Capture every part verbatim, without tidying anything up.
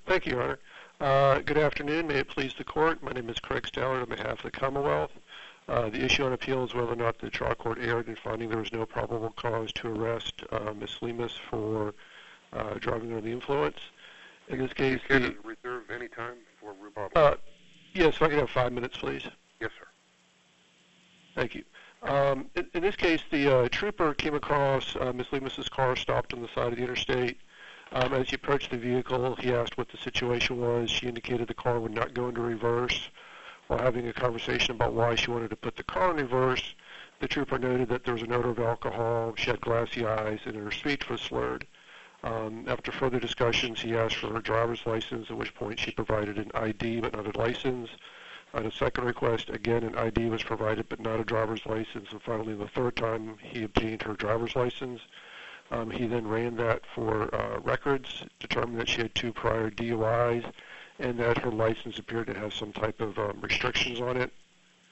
Thank you, Your Honor. Uh, good afternoon. May it please the Court. My name is Craig Stallard on behalf of the Commonwealth. Uh, the issue on appeal is whether or not the trial court erred in finding there was no probable cause to arrest uh, Miz Lemus for uh, driving under the influence. In this case, you the, reserve any time for rebuttal? Uh, yes, if I could have five minutes, please. Yes, sir. Thank you. Um, in, in this case, the uh, trooper came across uh, Miz Lemus's car stopped on the side of the interstate. Um, as he approached the vehicle, he asked what the situation was. She indicated the car would not go into reverse. While having a conversation about why she wanted to put the car in reverse, the trooper noted that there was an odor of alcohol, she had glassy eyes, and her speech was slurred. Um, after further discussions, he asked for her driver's license, at which point she provided an I D but not a license. On a second request, again, an I D was provided but not a driver's license. And finally, the third time, he obtained her driver's license. Um, he then ran that for uh, records, determined that she had two prior D U Is, and that her license appeared to have some type of um, restrictions on it.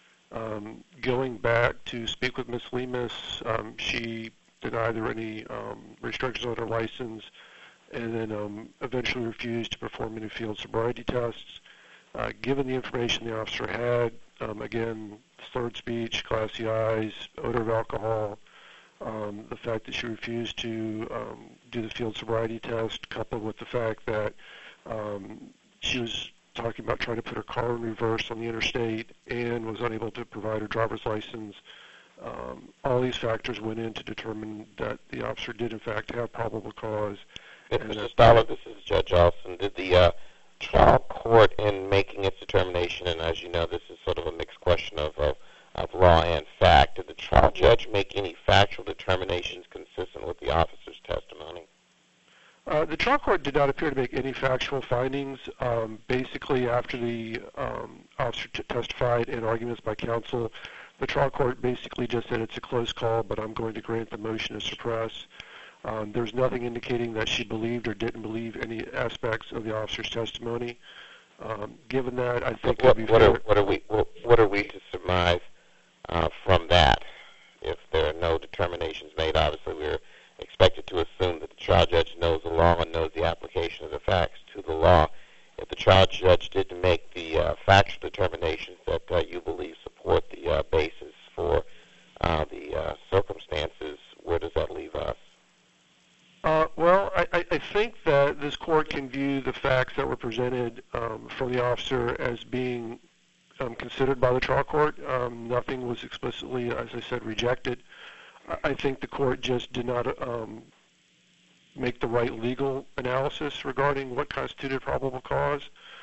Um, going back to speak with Miz Lemus, um, she denied there were any um, restrictions on her license, and then um, eventually refused to perform any field sobriety tests. Uh, given the information the officer had, um, again, slurred speech, glassy eyes, odor of alcohol, Um, the fact that she refused to um, do the field sobriety test, coupled with the fact that um, she was talking about trying to put her car in reverse on the interstate and was unable to provide her driver's license, um, all these factors went in to determine that the officer did, in fact, have probable cause. Mister Stallard, this is Judge Olson. Did the uh, trial court, in making its determination, and as you know, this is sort of a mixed question of uh, of law and fact, did the trial judge make any factual determinations consistent with the officer's testimony? Uh, the trial court did not appear to make any factual findings. Um, basically, after the um, officer t- testified and arguments by counsel, the trial court basically just said it's a close call, but I'm going to grant the motion to suppress. Um, there's nothing indicating that she believed or didn't believe any aspects of the officer's testimony. Um, given that, I think what, it would be what, fair. Are, what are we? What, what are we to surmise uh, from that? If there are no determinations made, obviously we're expected to assume that the trial judge knows the law and knows the application of the facts to the law. If the trial judge didn't make the uh, factual determinations that uh, you believe support the uh, basis for uh, the uh, circumstances, where does that leave us? Uh, well, I, I think that this court can view the facts that were presented um, from the officer as being um, considered by the trial court. Um, nothing was explicitly, as I said, rejected. I think the court just did not um, make the right legal analysis regarding what constituted probable cause.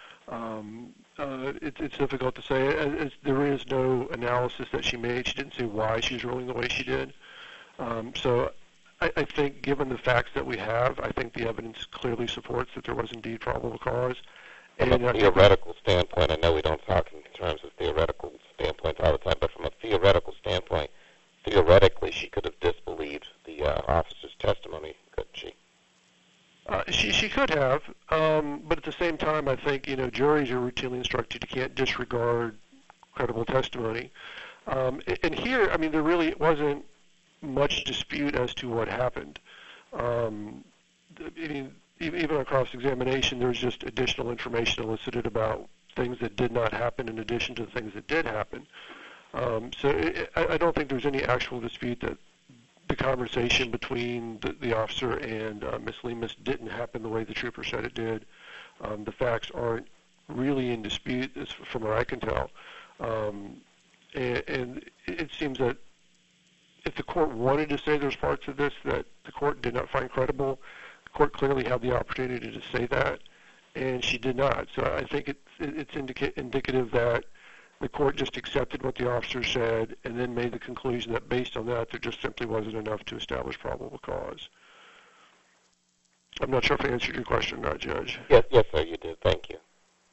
Um, uh, it, it's difficult to say. As, as there is no analysis that she made. She didn't say why she's ruling the way she did. Um, so I, I think given the facts that we have, I think the evidence clearly supports that there was indeed probable cause. From and a theoretical standpoint, I know we don't talk in terms of theoretical standpoints all the time, but from a theoretical standpoint, theoretically she could have disbelieved the uh, officer's testimony, couldn't she? Uh, she she could have, um, but at the same time, I think you know juries are routinely instructed you can't disregard credible testimony. Um, and, and here, I mean, there really wasn't much dispute as to what happened. Um, I mean, even on cross-examination, there was just additional information elicited about things that did not happen in addition to the things that did happen. Um, so it, I, I don't think there's any actual dispute that the conversation between the, the officer and uh, Miz Lemus didn't happen the way the trooper said it did. Um, the facts aren't really in dispute, as from what I can tell. Um, and, and it seems that if the court wanted to say there's parts of this that the court did not find credible, the court clearly had the opportunity to say that, and she did not. So I think it's, it's indica- indicative that the court just accepted what the officer said and then made the conclusion that based on that, there just simply wasn't enough to establish probable cause. I'm not sure if I answered your question or not, Judge. Yes, yes, sir, you did. Thank you.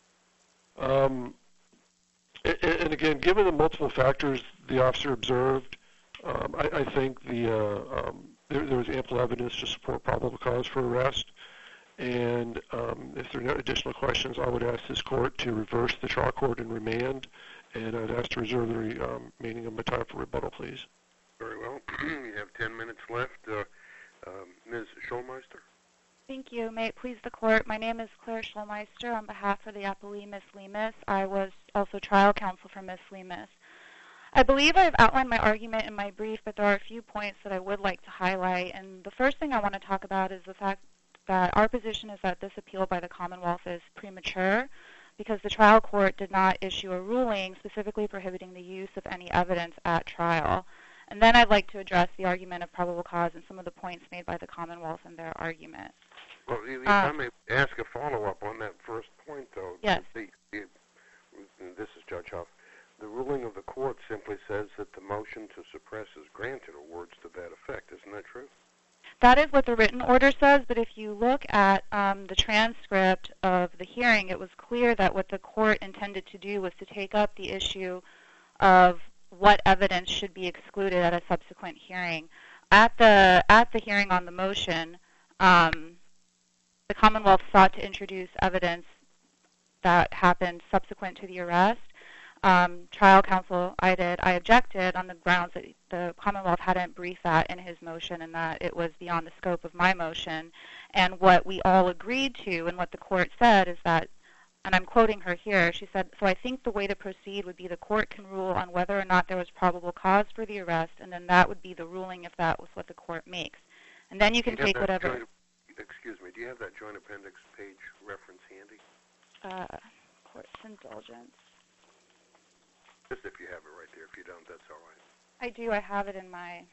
Um, and, and again, given the multiple factors the officer observed, um, I, I think the uh, um, there, there was ample evidence to support probable cause for arrest. And um, if there are no additional questions, I would ask this court to reverse the trial court and remand, and I'd ask to reserve the re, um, remaining of my time for rebuttal, please. Very well. You have ten minutes left. Uh, um, Miz Schulmeister? Thank you. May it please the Court, my name is Claire Schulmeister on behalf of the appellee, Miz Lemus. I was also trial counsel for Miz Lemus. I believe I've outlined my argument in my brief, but there are a few points that I would like to highlight. And the first thing I want to talk about is the fact that our position is that this appeal by the Commonwealth is premature because the trial court did not issue a ruling specifically prohibiting the use of any evidence at trial. And then I'd like to address the argument of probable cause and some of the points made by the Commonwealth in their argument. Well, if Uh, I may ask a follow-up on that first point, though. Yes. The, the, and this is Judge Huff. The ruling of the court simply says that the motion to suppress is granted, or words to that effect. Isn't that true? That is what the written order says, but if you look at um, the transcript of the hearing, it was clear that what the court intended to do was to take up the issue of what evidence should be excluded at a subsequent hearing. At the at the hearing on the motion, um, the Commonwealth sought to introduce evidence that happened subsequent to the arrest. Um, trial counsel, I did, I objected on the grounds that the Commonwealth hadn't briefed that in his motion and that it was beyond the scope of my motion. And what we all agreed to and what the court said is that, and I'm quoting her here, she said, so I think the way to proceed would be the court can rule on whether or not there was probable cause for the arrest, and then that would be the ruling if that was what the court makes. And then you can Do you take have that whatever... Joint, excuse me, do you have that joint appendix page reference handy? Uh, court's indulgence. Just if you have it right there. If you don't, that's all right. I do. I have it in my...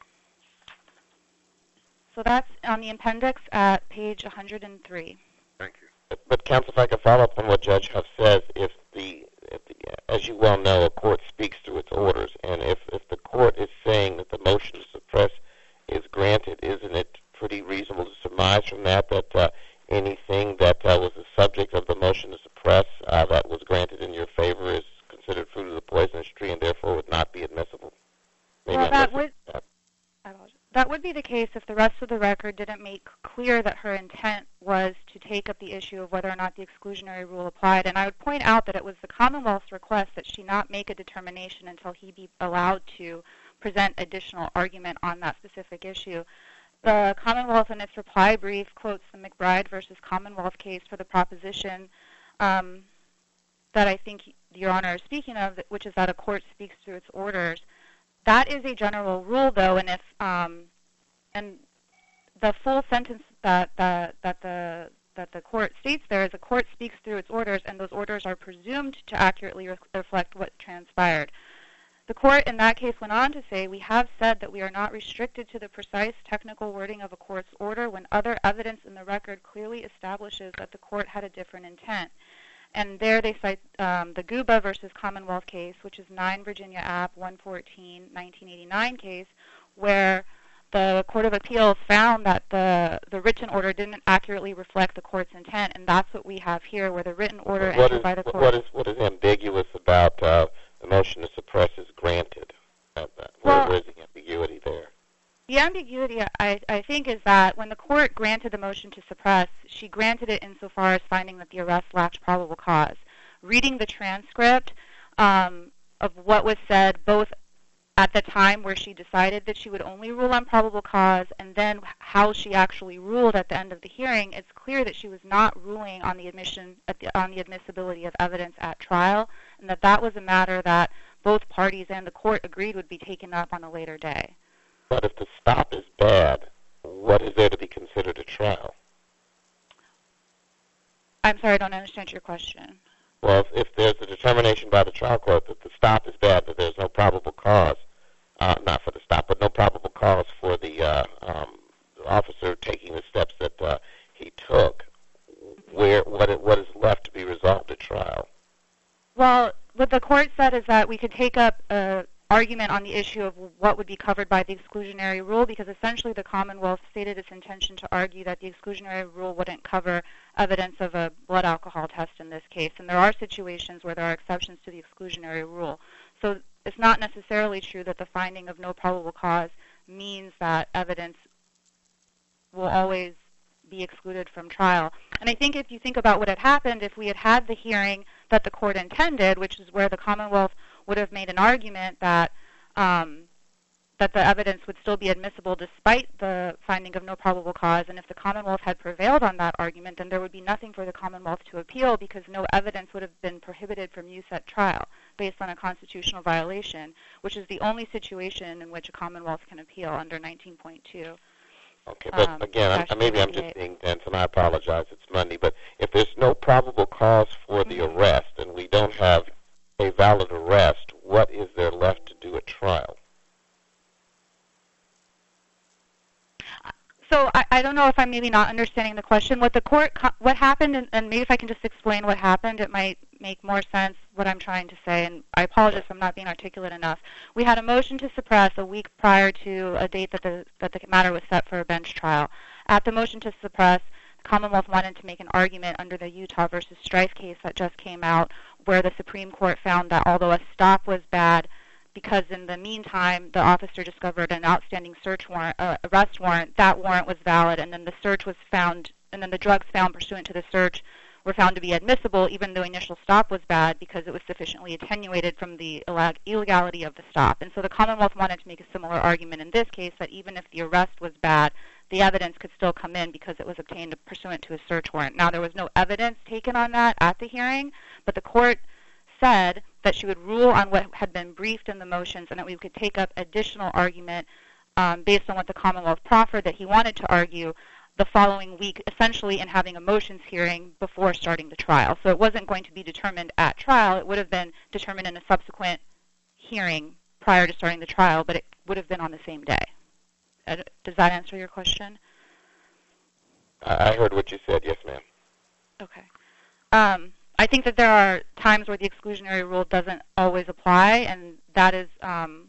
So that's on the appendix at page one hundred three. Thank you. But, but counsel, if I could follow up on what Judge Huff says, if the, if the, as you well know, a court speaks through its orders, and if, if the court is saying that the motion to suppress is granted, isn't it pretty reasonable to surmise from that that uh, anything that uh, was the subject of the motion to suppress uh, that was granted in your favor is considered fruit of the poisonous tree and therefore would not be admissible? Maybe Well, I'm that missing would, that. I apologize. That would be the case if the rest of the record didn't make clear that her intent was to take up the issue of whether or not the exclusionary rule applied. And I would point out that it was the Commonwealth's request that she not make a determination until he be allowed to present additional argument on that specific issue. The Commonwealth in its reply brief quotes the McBride versus Commonwealth case for the proposition um, that I think Your Honor is speaking of, which is that a court speaks through its orders. That is a general rule, though, and if um, and the full sentence that that that the that the court states there is a court speaks through its orders, and those orders are presumed to accurately re- reflect what transpired. The court in that case went on to say, we have said that we are not restricted to the precise technical wording of a court's order when other evidence in the record clearly establishes that the court had a different intent. And there they cite um, the Guba versus Commonwealth case, which is nine Virginia App one fourteen, nineteen eighty-nine case, where the Court of Appeals found that the, the written order didn't accurately reflect the court's intent, and that's what we have here, where the written order What entered is, by the court. what is what is ambiguous about uh, the motion to suppress is granted? Uh, uh, where, Well, where's the ambiguity there? The ambiguity, I, I think, is that when the court granted the motion to suppress, she granted it insofar as finding that the arrest lacked probable cause. Reading the transcript um, of what was said, both at the time where she decided that she would only rule on probable cause and then how she actually ruled at the end of the hearing, it's clear that she was not ruling on the admission on the admissibility of evidence at trial, and that that was a matter that both parties and the court agreed would be taken up on a later day. But if the stop is bad, what is there to be considered a trial? I'm sorry, I don't understand your question. Well, if, if there's a determination by the trial court that the stop is bad, that there's no probable cause, uh, not for the stop, but no probable cause for the, uh, um, the officer taking the steps that uh, he took, where what it, what is left to be resolved at trial? Well, what the court said is that we could take up a argument on the issue of what would be covered by the exclusionary rule, because essentially the Commonwealth stated its intention to argue that the exclusionary rule wouldn't cover evidence of a blood alcohol test in this case. And there are situations where there are exceptions to the exclusionary rule. So it's not necessarily true that the finding of no probable cause means that evidence will always be excluded from trial. And I think if you think about what had happened, if we had had the hearing that the court intended, which is where the Commonwealth would have made an argument that um, that the evidence would still be admissible despite the finding of no probable cause. And if the Commonwealth had prevailed on that argument, then there would be nothing for the Commonwealth to appeal because no evidence would have been prohibited from use at trial based on a constitutional violation, which is the only situation in which a Commonwealth can appeal under nineteen point two. Okay, but um, again, I'm, maybe I'm just being dense, and I apologize. It's Monday, but if there's no probable cause for the mm-hmm. arrest and we don't have a valid arrest, what is there left to do at trial? So I, I don't know if I'm maybe not understanding the question. What the court, what happened, and, and maybe if I can just explain what happened, it might make more sense what I'm trying to say. And I apologize if I'm not being articulate enough. We had a motion to suppress a week prior to a date that the that the matter was set for a bench trial. At the motion to suppress, the Commonwealth wanted to make an argument under the Utah versus Strife case that just came out, where the Supreme Court found that although a stop was bad, because in the meantime the officer discovered an outstanding search warrant, uh, arrest warrant, that warrant was valid, and then the search was found, and then the drugs found pursuant to the search were found to be admissible, even though initial stop was bad, because it was sufficiently attenuated from the illegality of the stop. And so the Commonwealth wanted to make a similar argument in this case, that even if the arrest was bad, the evidence could still come in because it was obtained pursuant to a search warrant. Now, there was no evidence taken on that at the hearing, but the court said that she would rule on what had been briefed in the motions and that we could take up additional argument um, based on what the Commonwealth proffered that he wanted to argue the following week, essentially in having a motions hearing before starting the trial. So it wasn't going to be determined at trial. It would have been determined in a subsequent hearing prior to starting the trial, but it would have been on the same day. Does that answer your question? I heard what you said. Yes, ma'am. Okay. Um, I think that there are times where the exclusionary rule doesn't always apply, and that is um,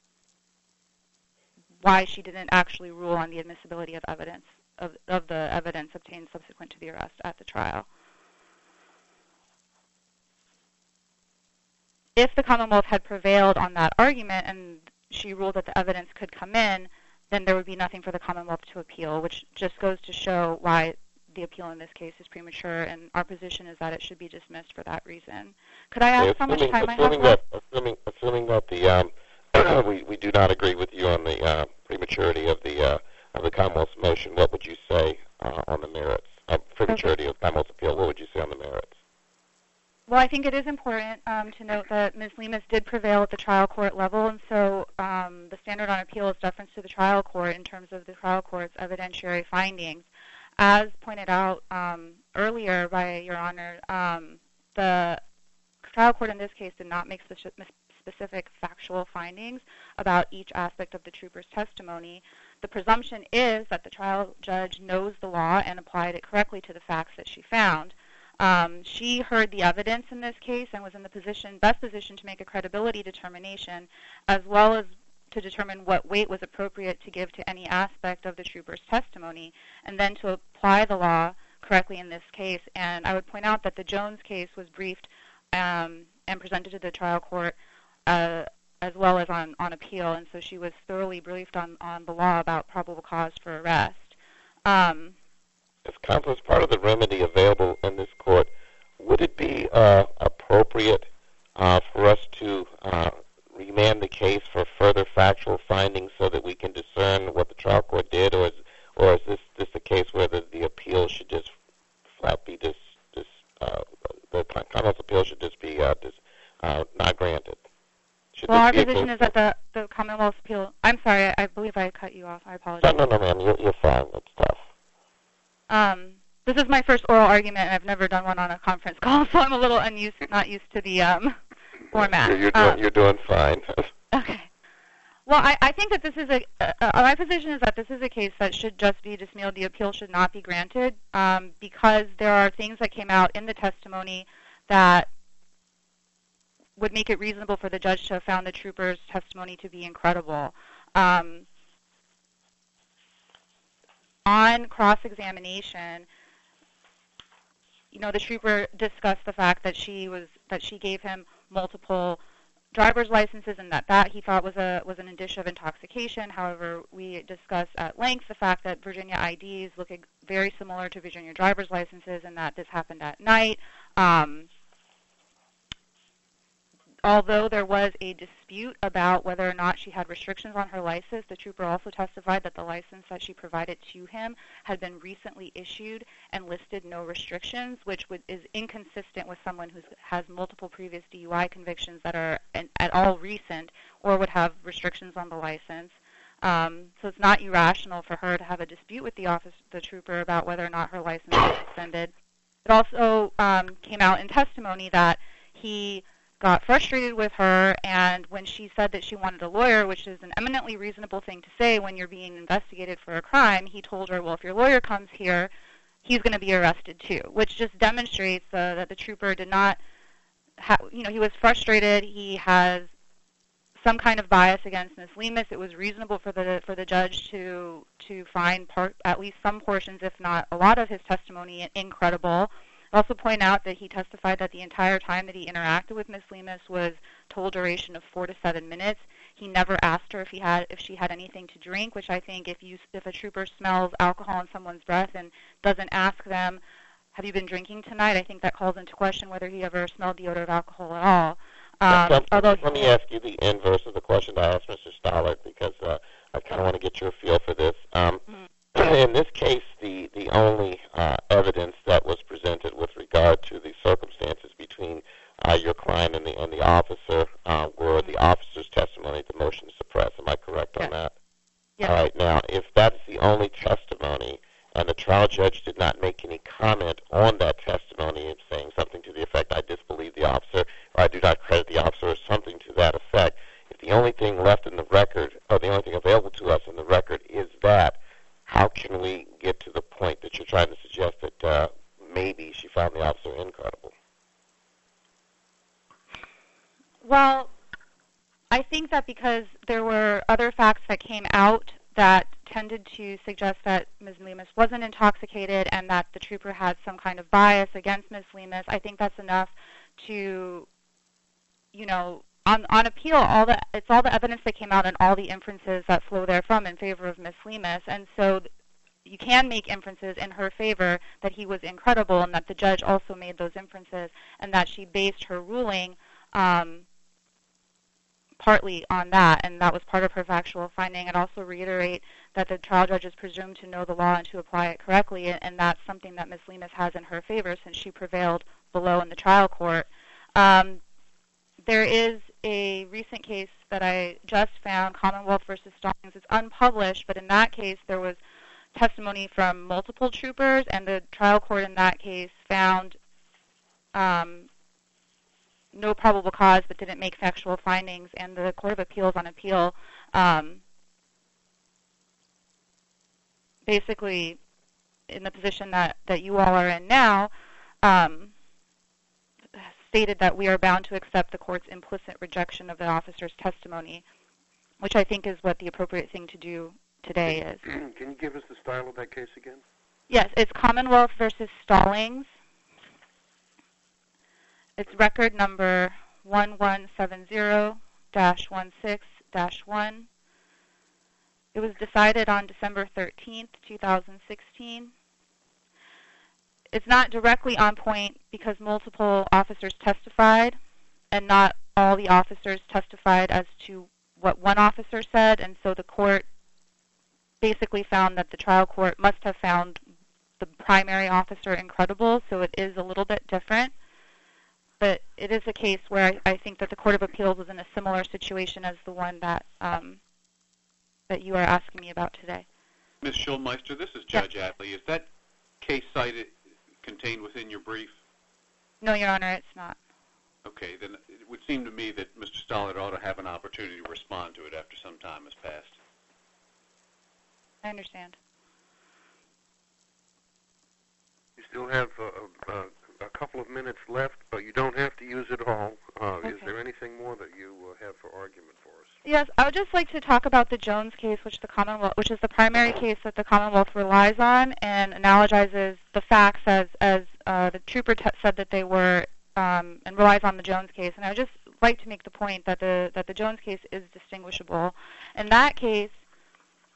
why she didn't actually rule on the admissibility of evidence, of, of the evidence obtained subsequent to the arrest at the trial. If the Commonwealth had prevailed on that argument and she ruled that the evidence could come in, then there would be nothing for the Commonwealth to appeal, which just goes to show why the appeal in this case is premature, and our position is that it should be dismissed for that reason. Could I ask yeah, how much assuming, time assuming I have that, assuming, assuming that the um, we we do not agree with you on the uh, prematurity of the uh, of the Commonwealth's motion, what would you say uh, on the merits? Uh, prematurity okay. of Commonwealth's appeal, what would you say on the merits? Well, I think it is important um, to note that Miz Lemus did prevail at the trial court level, and so um, the standard on appeal is deference to the trial court in terms of the trial court's evidentiary findings. As pointed out um, earlier by Your Honor, um, the trial court in this case did not make specific factual findings about each aspect of the trooper's testimony. The presumption is that the trial judge knows the law and applied it correctly to the facts that she found. Um, she heard the evidence in this case and was in the position, best position to make a credibility determination, as well as to determine what weight was appropriate to give to any aspect of the trooper's testimony, and then to apply the law correctly in this case. And I would point out that the Jones case was briefed um, and presented to the trial court uh, as well as on, on appeal, and so she was thoroughly briefed on, on the law about probable cause for arrest. Um, As counsel, as part of the remedy available in this court, would it be uh, appropriate uh, for us to uh, remand the case for further factual findings so that we can discern what the trial court did, or is, or is this, this a case where the, the appeal should just flat be dis, dis, uh, the Commonwealth's appeal should just be uh, dis, uh, not granted? Should well, our position position is that the, the Commonwealth's appeal... I'm sorry, I, I believe I cut you off. I apologize. No, no, no, ma'am. You're, you're fine. It's tough. Um, this is my first oral argument, and I've never done one on a conference call, so I'm a little unused, not used to the um, format. You're, you're, doing, um, you're doing fine. Okay. Well, I, I think that this is a, uh, my position is that this is a case that should just be dismissed. The appeal should not be granted um, because there are things that came out in the testimony that would make it reasonable for the judge to have found the trooper's testimony to be incredible. Um, on cross-examination, you know, the trooper discussed the fact that she was that she gave him multiple driver's licenses, and that that he thought was a was an indicia of intoxication. However, we discussed at length the fact that Virginia I Ds look very similar to Virginia driver's licenses, and that this happened at night. Um, although there was a dispute about whether or not she had restrictions on her license, the trooper also testified that the license that she provided to him had been recently issued and listed no restrictions, which would, is inconsistent with someone who has multiple previous D U I convictions that are an, at all recent or would have restrictions on the license. Um, so it's not irrational for her to have a dispute with the office, the trooper, about whether or not her license was suspended. It also um, came out in testimony that he got frustrated with her, and when she said that she wanted a lawyer, which is an eminently reasonable thing to say when you're being investigated for a crime, he told her, well, if your lawyer comes here, he's going to be arrested too, which just demonstrates uh, that the trooper did not, ha- you know, he was frustrated. He has some kind of bias against Miz Lemus. It was reasonable for the for the judge to to find part, at least some portions, if not a lot of his testimony, incredible. I also point out that he testified that the entire time that he interacted with Miz Lemus was total duration of four to seven minutes. He never asked her if he had if she had anything to drink, which I think if you if a trooper smells alcohol in someone's breath and doesn't ask them, have you been drinking tonight, I think that calls into question whether he ever smelled the odor of alcohol at all. Um, Now, although let me ask you the inverse of the question I asked Mister Stollard, because uh, I kind of want to get your feel for this. Um, mm-hmm. In this case, the, the only uh, evidence that was presented with regard to the circumstances between uh, your client and the and the officer uh, were the officer's testimony, the motion to suppress. Am I correct on Yes. that? Yes. All right. Now, if that's the only testimony, and the trial judge did not make any comment on that testimony, saying something to the effect, "I disbelieve the officer," or "I do not credit the officer," or something to that effect, if the only thing left in the record, or the only thing available to us in the record, is that, how can we get to the point that you're trying to suggest that uh, maybe she found the officer incredible? Well, I think that because there were other facts that came out that tended to suggest that Miz Lemus wasn't intoxicated and that the trooper had some kind of bias against Miz Lemus, I think that's enough to, you know, on on appeal, all the it's all the evidence that came out and all the inferences that flow therefrom in favor of Miz Lemus, and so you can make inferences in her favor that he was incredible, and that the judge also made those inferences, and that she based her ruling um, partly on that, and that was part of her factual finding. I'd also reiterate that the trial judge is presumed to know the law and to apply it correctly, and that's something that Miz Lemus has in her favor since she prevailed below in the trial court. Um, there is a recent case that I just found, Commonwealth versus Stallings. It's unpublished, but in that case there was testimony from multiple troopers, and the trial court in that case found um, no probable cause but didn't make factual findings, and the Court of Appeals on appeal um, basically in the position that, that you all are in now um, stated that we are bound to accept the court's implicit rejection of the officer's testimony, which I think is what the appropriate thing to do today is. Can you give us the style of that case again? Yes, it's Commonwealth versus Stallings. It's record number one one seven zero dash one six dash one. It was decided on December thirteenth, two thousand sixteen. It's not directly on point because multiple officers testified, and not all the officers testified as to what one officer said, and so the court basically found that the trial court must have found the primary officer incredible, so it is a little bit different. But it is a case where I, I think that the Court of Appeals was in a similar situation as the one that um, that you are asking me about today. Miz Schulmeister, this is Judge yeah. Atlee. Is that case cited contained within your brief? No, Your Honor, it's not. Okay, then it would seem to me that Mister Stollard ought to have an opportunity to respond to it after some time has passed. I understand. You still have uh, uh, a couple of minutes left, but you don't have to use it all. Uh, okay. Is there anything more that you uh, have for argument for us? Yes, I would just like to talk about the Jones case, which the Commonwealth, which is the primary case that the Commonwealth relies on, and analogizes the facts as as uh, the trooper t- said that they were, um, and relies on the Jones case. And I would just like to make the point that the that the Jones case is distinguishable. In that case,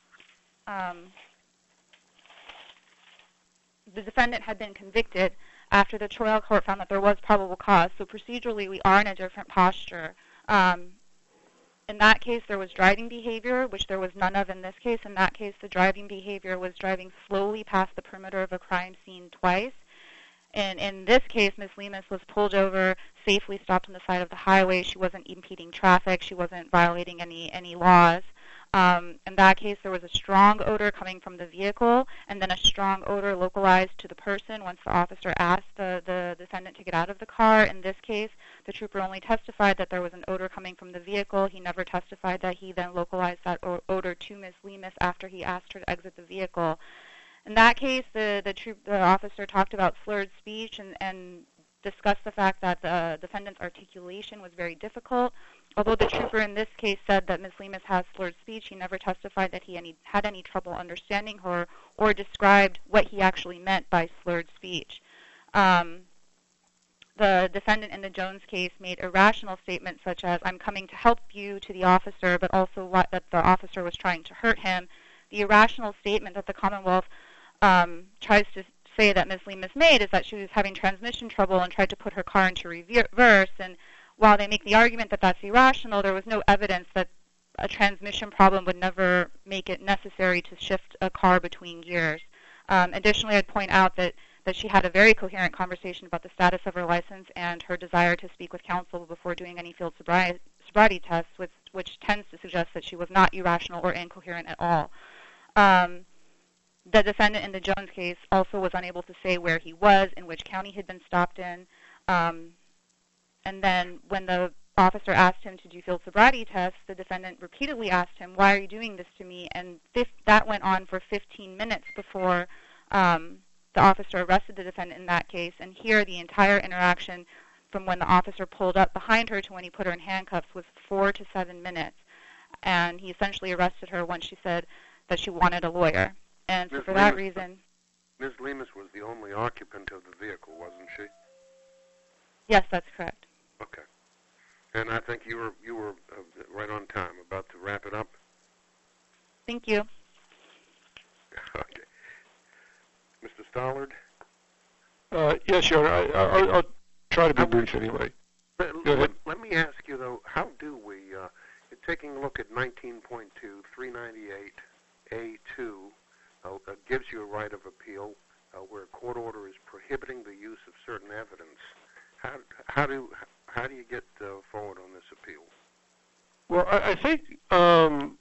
um, the defendant had been convicted after the trial court found that there was probable cause. So procedurally, we are in a different posture. Um, in that case, there was driving behavior, which there was none of in this case. In that case, the driving behavior was driving slowly past the perimeter of a crime scene twice. And in this case, Miz Lemus was pulled over, safely stopped on the side of the highway. She wasn't impeding traffic. She wasn't violating any, any laws. Um, in that case, there was a strong odor coming from the vehicle, and then a strong odor localized to the person once the officer asked the, the defendant to get out of the car. In this case, the trooper only testified that there was an odor coming from the vehicle. He never testified that he then localized that o- odor to Miz Lemus after he asked her to exit the vehicle. In that case, the, the, troop, the officer talked about slurred speech and, and discussed the fact that the defendant's articulation was very difficult. Although the trooper in this case said that Miz Lemus has slurred speech, he never testified that he any, had any trouble understanding her or described what he actually meant by slurred speech. Um, the defendant in the Jones case made irrational statements such as, "I'm coming to help you," to the officer, but also what, that the officer was trying to hurt him. The irrational statement that the Commonwealth um, tries to say that Miz Lemus made is that she was having transmission trouble and tried to put her car into reverse. And while they make the argument that that's irrational, there was no evidence that a transmission problem would never make it necessary to shift a car between gears. Um, additionally, I'd point out that, that she had a very coherent conversation about the status of her license and her desire to speak with counsel before doing any field sobriety, sobriety tests, which, which tends to suggest that she was not irrational or incoherent at all. Um, the defendant in the Jones case also was unable to say where he was, in which county he'd been stopped in. Um, and then when the officer asked him to do field sobriety tests, the defendant repeatedly asked him, "Why are you doing this to me?" And this, that went on for fifteen minutes before um, the officer arrested the defendant in that case. And here the entire interaction from when the officer pulled up behind her to when he put her in handcuffs was four to seven minutes. And he essentially arrested her once she said that she wanted a lawyer. And so Miz for that Lemus, reason... Miz Lemus was the only occupant of the vehicle, wasn't she? Yes, that's correct. Okay. And I think you were you were uh, right on time, about to wrap it up. Thank you. Okay. Mister Stollard? Uh, yes, Your Honor. I, I, I'll try to be brief anyway. Let, Go ahead. let me ask you, though, how do we, uh, taking a look at nineteen point two, three ninety-eight A two, uh, uh, gives you a right of appeal uh, where a court order is prohibiting the use of certain evidence. How, how do how do you get uh, forward on this appeal? Well, I, I think, um,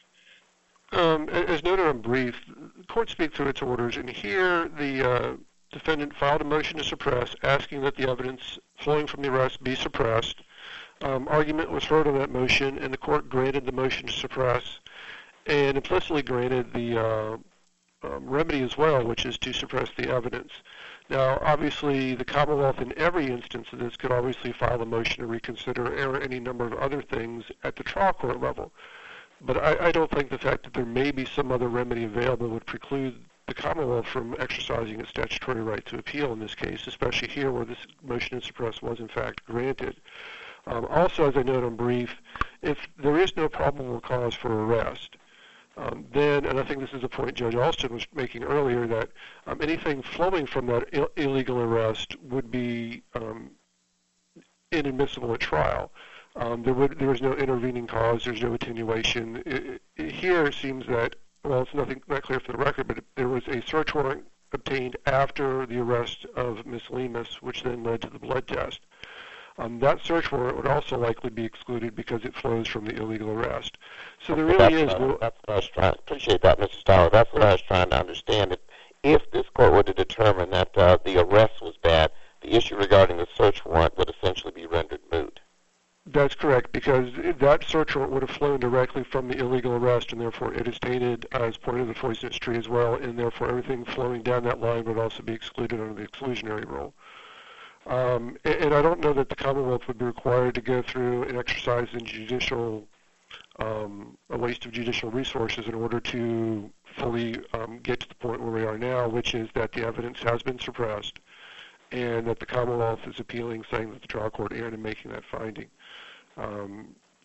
um, as noted on brief, the court speaks through its orders, and here the uh, defendant filed a motion to suppress, asking that the evidence flowing from the arrest be suppressed. Um, argument was heard on that motion, and the court granted the motion to suppress, and implicitly granted the uh, um, remedy as well, which is to suppress the evidence. Now, obviously, the Commonwealth in every instance of this could obviously file a motion to reconsider or any number of other things at the trial court level. But I, I don't think the fact that there may be some other remedy available would preclude the Commonwealth from exercising its statutory right to appeal in this case, especially here where this motion to suppress was in fact granted. Um, also, as I noted in brief, if there is no probable cause for arrest, Um, then, and I think this is a point Judge Alston was making earlier, that um, anything flowing from that Ill- illegal arrest would be um, inadmissible at trial. Um, there would there is no intervening cause. There's no attenuation. It, it, here it seems that, well, it's nothing not clear for the record, but there was a search warrant obtained after the arrest of Miz Lemus, which then led to the blood test. Um, that search warrant would also likely be excluded because it flows from the illegal arrest. So there really that's is what, no... That's what I was trying. Appreciate that, Mister Stoller. That's what I was trying to understand. If, if this court were to determine that uh, the arrest was bad, the issue regarding the search warrant would essentially be rendered moot. That's correct, because that search warrant would have flown directly from the illegal arrest, and therefore it is tainted as part of the poisonous tree as well, and therefore everything flowing down that line would also be excluded under the exclusionary rule. Um, and, and I don't know that the Commonwealth would be required to go through an exercise in judicial, um, a waste of judicial resources in order to fully um, get to the point where we are now, which is that the evidence has been suppressed and that the Commonwealth is appealing, saying that the trial court erred in making that finding. Um,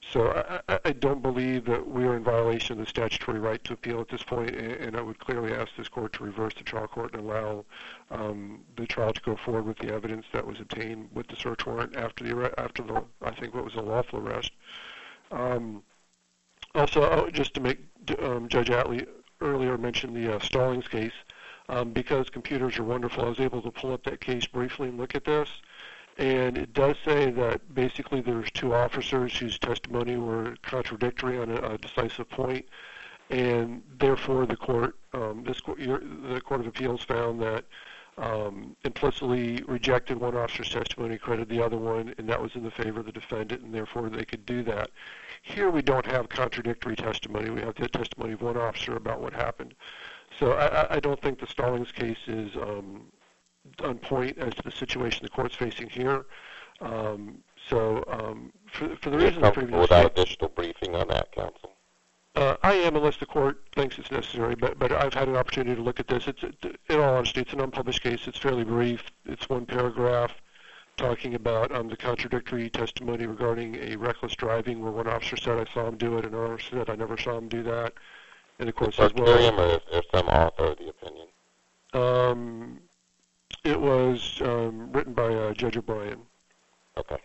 so I, I, I don't believe that we are in violation of the statutory right to appeal at this point, and, and I would clearly ask this court to reverse the trial court and allow um, the trial to go forward with the evidence that was obtained with the search warrant after the arre- after the I think what was a lawful arrest. Um, also, uh, just to make um, Judge Atlee earlier mentioned the uh, Stallings case. Um, because computers are wonderful, I was able to pull up that case briefly and look at this. And it does say that basically there's two officers whose testimony were contradictory on a, a decisive point, and therefore the court, um, this court, the Court of Appeals found that um, implicitly rejected one officer's testimony, credited the other one, and that was in the favor of the defendant, and therefore they could do that. Here we don't have contradictory testimony. We have the testimony of one officer about what happened. So I, I don't think the Stallings case is um, on point as to the situation the court's facing here. Um, so um, for, for the You're reasons comfortable previously, without additional briefing on that, counsel? uh, I am, unless the court thinks it's necessary. But but I've had an opportunity to look at this. It's in all honesty, it's an unpublished case. It's fairly brief. It's one paragraph talking about um, the contradictory testimony regarding a reckless driving, where one officer said I saw him do it, and another said I never saw him do that. And the court says, well, or is there some author of the opinion? Um, it was um, written by uh, Judge O'Brien. Okay.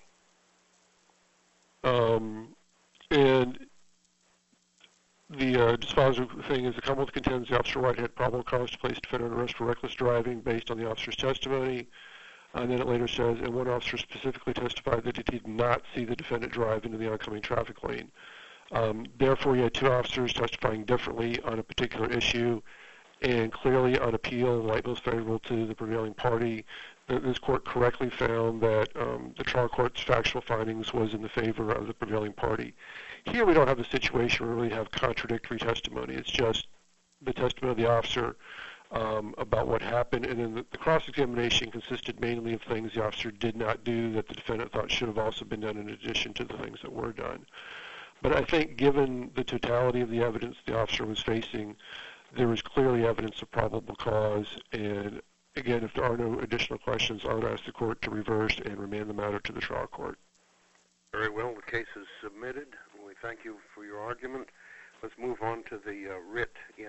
Um, and the uh, dispositive thing is the Commonwealth contends the officer White had probable cause to place the defendant under arrest for reckless driving based on the officer's testimony. And then it later says, and one officer specifically testified that he did not see the defendant drive into the oncoming traffic lane. Um, therefore, you had two officers testifying differently on a particular issue, and clearly on appeal, in light most favorable to the prevailing party, this court correctly found that um, the trial court's factual findings was in the favor of the prevailing party. Here we don't have a situation where we really have contradictory testimony. It's just the testimony of the officer um, about what happened, and then the, the cross-examination consisted mainly of things the officer did not do that the defendant thought should have also been done in addition to the things that were done. But I think given the totality of the evidence the officer was facing, there was clearly evidence of probable cause. And again, if there are no additional questions, I would ask the court to reverse and remand the matter to the trial court. Very well. The case is submitted. We thank you for your argument. Let's move on to the uh, writ in